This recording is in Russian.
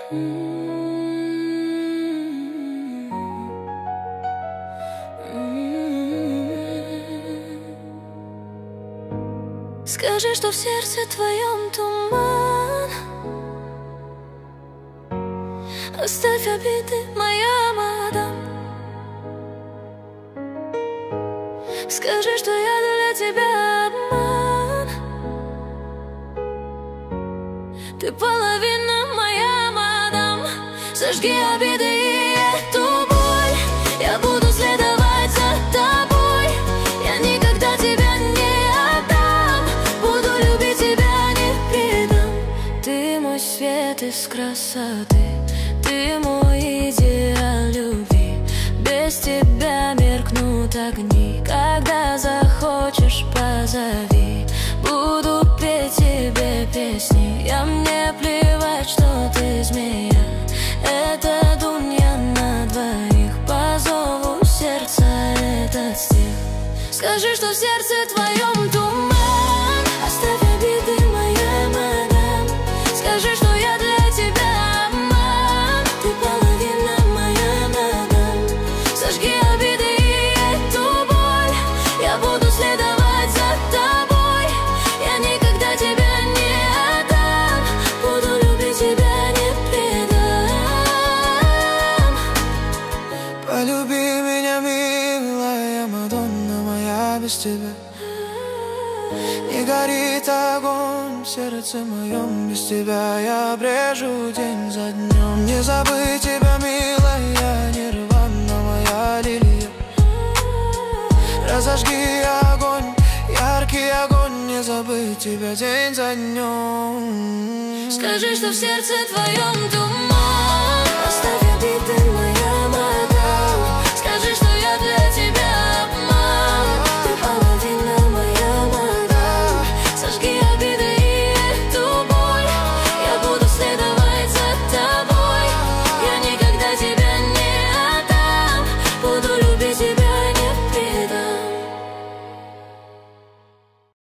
Скажи, что в сердце твоем туман. Оставь обиды, моя мадам. Скажи, что я для тебя обман. Ты половина, моя мадам. Сожги обиды и эту боль. Я буду следовать за тобой. Я никогда тебя не отдам. Буду любить тебя, не предам. Ты мой свет из красоты. Ты мой идеал любви. Без тебя меркнут огни. Когда захочешь, позови. Буду петь тебе песни. Мне плевать, что ты змея. Это дунья на двоих. По зову сердца этот стих. Скажи, что в сердце твоем туман. Оставь обиды, моя мадам. Скажи, что я для тебя обман. Ты половина, моя мадам. Сожги обиды и эту боль. Я буду следовать за тобой. Я никогда тебя не отдам. Буду любить тебя, не предам. Полюби меня, милая Мадонна моя, без тебя не горит огонь в сердце моем. Без тебя я брежу день за днем. Не забыть тебя, милая, нирвана моя лилия. Разожги огонь, яркий огонь. Не забыть тебя день за днем. Скажи, что в сердце твоем туман.